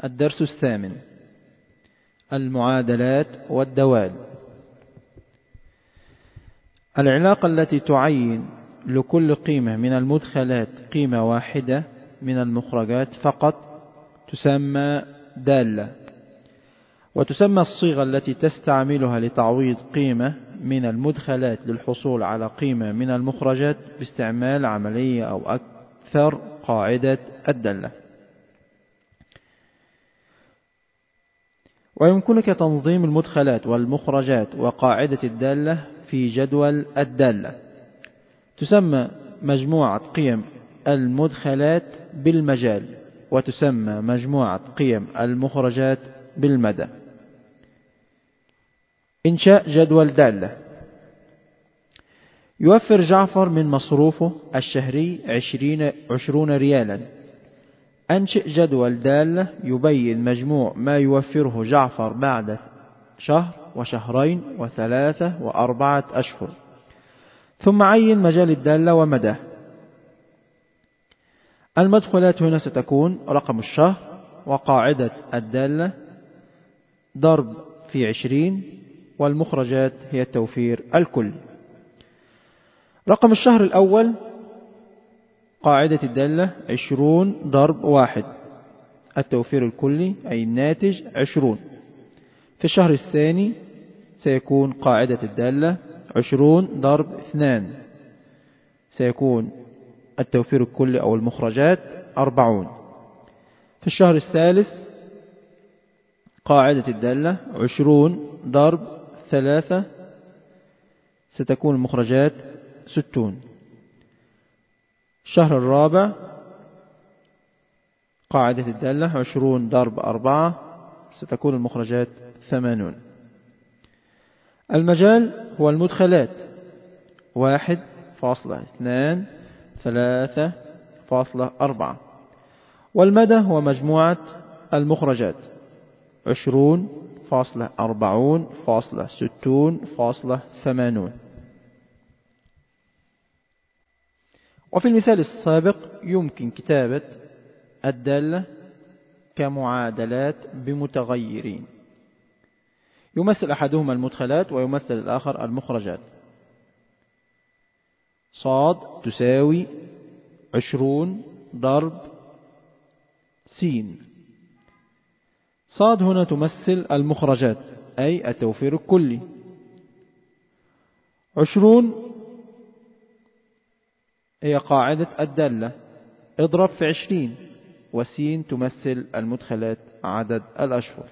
الدرس الثامن: المعادلات والدوال. العلاقة التي تعين لكل قيمة من المدخلات قيمة واحدة من المخرجات فقط تسمى دالة، وتسمى الصيغة التي تستعملها لتعويض قيمة من المدخلات للحصول على قيمة من المخرجات باستعمال عملية أو أكثر قاعدة الدالة. ويمكنك تنظيم المدخلات والمخرجات وقاعدة الدالة في جدول الدالة. تسمى مجموعة قيم المدخلات بالمجال، وتسمى مجموعة قيم المخرجات بالمدى. إنشاء جدول دالة. يوفر جعفر من مصروفه الشهري 20 ريالا. أنشئ جدول دالة يبين مجموع ما يوفره جعفر بعد شهر وشهرين وثلاثة وأربعة أشهر، ثم عين مجال الدالة ومداه. المدخلات هنا ستكون رقم الشهر وقاعدة الدالة ضرب في 20، والمخرجات هي التوفير الكلي. رقم الشهر الأول قاعدة الدالة 20 ضرب 1، التوفير الكلي أي الناتج 20. في الشهر الثاني سيكون قاعدة الدالة 20 ضرب 2، سيكون التوفير الكلي أو المخرجات 40. في الشهر الثالث قاعدة الدالة 20 ضرب 3، ستكون المخرجات 60. الشهر الرابع قاعدة الدالة 20 ضرب 4، ستكون المخرجات 80. المجال هو المدخلات 1.2 3.4، والمدى هو مجموعة المخرجات 20.40.60.80. وفي المثال السابق يمكن كتابة الدالة كمعادلات بمتغيرين، يمثل أحدهما المدخلات ويمثل الآخر المخرجات. صاد تساوي 20 ضرب س. صاد هنا تمثل المخرجات أي التوفير الكلي. 20 هي قاعدة الدالة اضرب في 20، وسين تمثل المدخلات عدد الأشهر.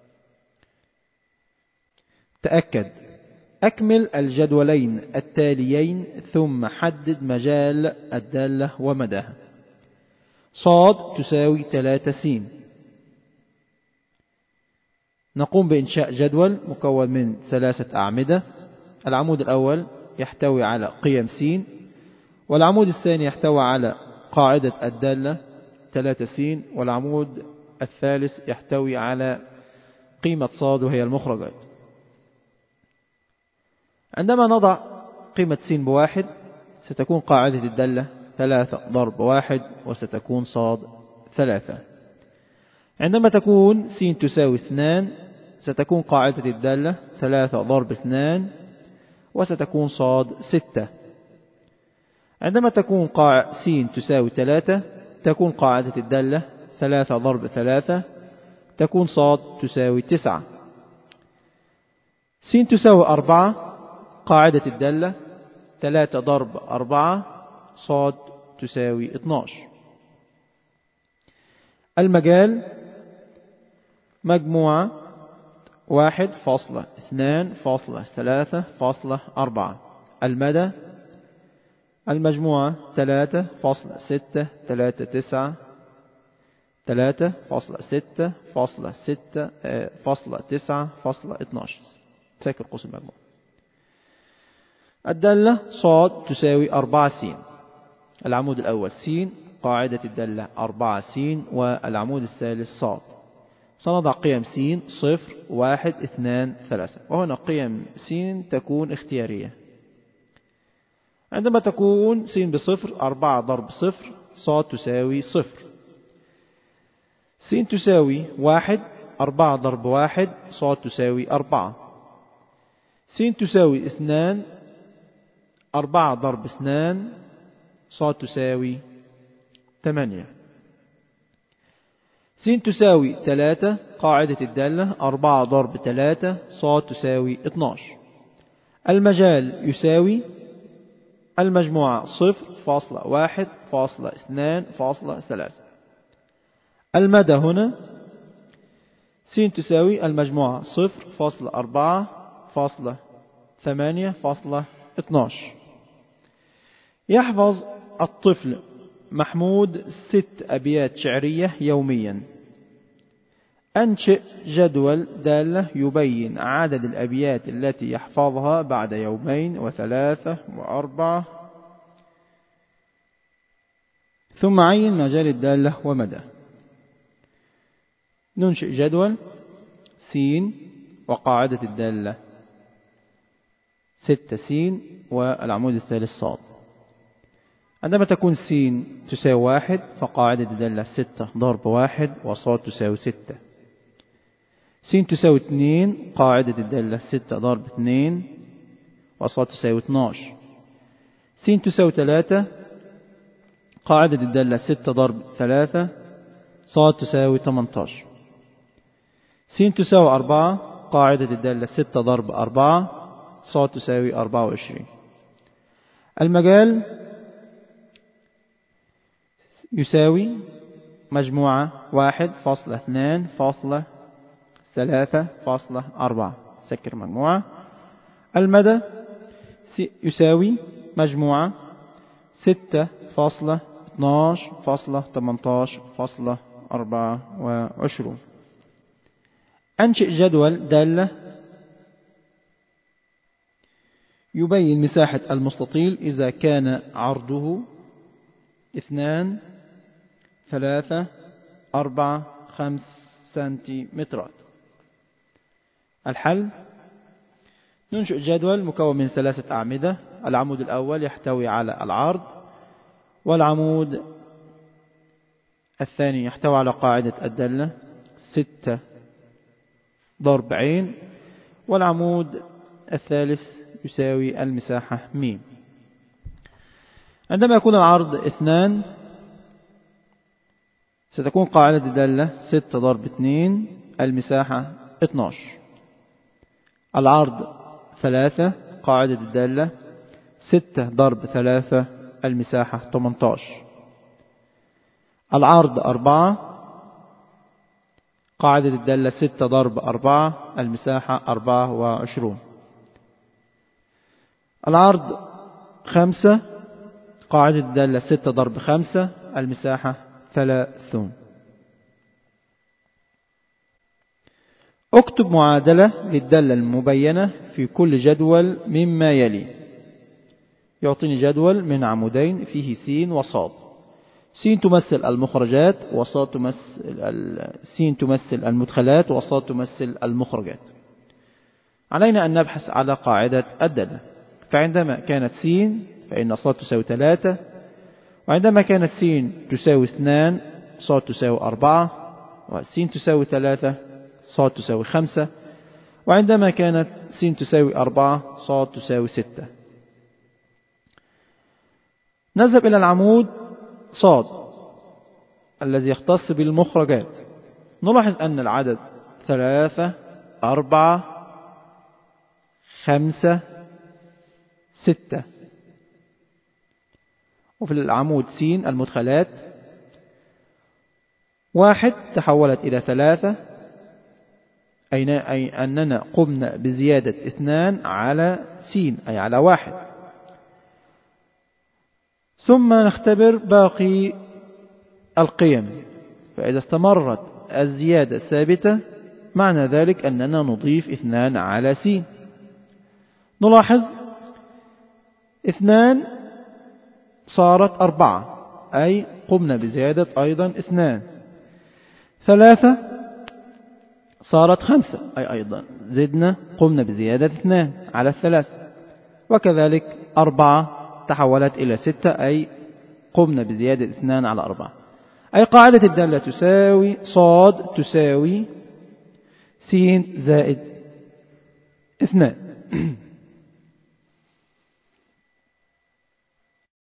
تأكد. أكمل الجدولين التاليين ثم حدد مجال الدالة ومداها. صاد تساوي 3 س. نقوم بإنشاء جدول مكون من 3 أعمدة. العمود الأول يحتوي على قيم س، والعمود الثاني يحتوي على قاعدة الدالة 3 س، والعمود الثالث يحتوي على قيمة صاد وهي المخرجات. عندما نضع قيمة س ب1 ستكون قاعدة الدالة 3 ضرب 1، وستكون صاد 3. عندما تكون س تساوي 2 ستكون قاعدة الدالة 3 ضرب 2، وستكون صاد 6. عندما تكون س تساوي 3 تكون قاعدة الدالة 3 ضرب 3، تكون صاد تساوي 9. س تساوي 4 قاعدة الدالة 3 ضرب 4، صاد تساوي 12. المجال مجموعة 1.2.3.4. المدى المجموعة 3.639 3.6.6.9.12. ساكن قوس المجموعة. الدالة صاد تساوي 4 س. العمود الأول س، قاعدة الدالة 4 س، والعمود الثالث صاد. سنضع قيم س 0 1 2 3، وهنا قيم س تكون اختيارية. عندما تكون س ب0 4 ضرب 0 صاد تساوي 0. س تساوي 1 4 ضرب 1 صاد تساوي 4. س تساوي 2 4 ضرب 2 صاد تساوي 8. س تساوي 3 قاعدة الدالة 4 ضرب 3 صاد تساوي 12. المجال يساوي المجموعة 0.1.2.3. المدى هنا س تساوي المجموعة 0.4.8.12. يحفظ الطفل محمود 6 أبيات شعرية يوميا. أنشئ جدول دالة يبين عدد الأبيات التي يحفظها بعد 2 و3 و4. ثم عين مجال الدالة ومدى. ننشئ جدول س وقاعدة الدالة 6 س والعمود الثالث صاد. عندما تكون س تساوي 1 فقاعدة الدالة 6 ضرب 1 وصاد تساوي 6. س تساوي 2 قاعدة الدالة 6 ضرب 2 وصاد تساوي 12. س تساوي 3 قاعدة الدالة 6 ضرب 3 صاد تساوي 18. س تساوي 4 قاعدة الدالة 6 ضرب 4 صاد تساوي 24. المجال يساوي مجموعة 1.2.3.4. سكر مجموعة. المدى يساوي مجموعة 6.12.18.24. أنشئ جدول دالة يبين مساحة المستطيل إذا كان عرضه 2 3 4 5 سنتيمترات. الحل: ننشئ جدول مكون من 3 أعمدة. العمود الأول يحتوي على العرض، والعمود الثاني يحتوي على قاعدة الدالة 6 ضرب عين، والعمود الثالث يساوي المساحة م. عندما يكون العرض 2 ستكون قاعدة الدالة 6 ضرب 2 المساحة 12. العرض 3 قاعدة الدالة 6 ضرب 3 المساحة 18. العرض 4 قاعدة الدالة 6 ضرب 4 المساحة 24. العرض 5 قاعدة الدالة 6 ضرب 5 المساحة 30. اكتب معادلة للدالة المبينة في كل جدول مما يلي. يعطيني جدول من عمودين فيه س وصاد. س تمثل المخرجات وصاد تمثل المدخلات وصاد تمثل المخرجات. علينا أن نبحث على قاعدة الدالة. فعندما كانت س فإن صاد تساوي 3، وعندما كانت س تساوي 2 صاد تساوي 4، وس تساوي 3 صاد تساوي 5، وعندما كانت س تساوي 4 صاد تساوي 6. نذهب إلى العمود صاد الذي يختص بالمخرجات. نلاحظ أن العدد 3 4 5 6. وفي العمود س المدخلات 1 تحولت إلى 3، أي أننا قمنا بزيادة 2 على س أي على 1. ثم نختبر باقي القيم، فإذا استمرت الزيادة ثابتة معنى ذلك أننا نضيف 2 على س. نلاحظ 2 صارت 4، أي قمنا بزيادة أيضا 2. 3 صارت 5، أي أيضا زدنا قمنا بزيادة 2 على 3. وكذلك 4 تحولت إلى 6، أي قمنا بزيادة 2 على 4. أي قاعدة الدالة تساوي صاد تساوي س زائد 2.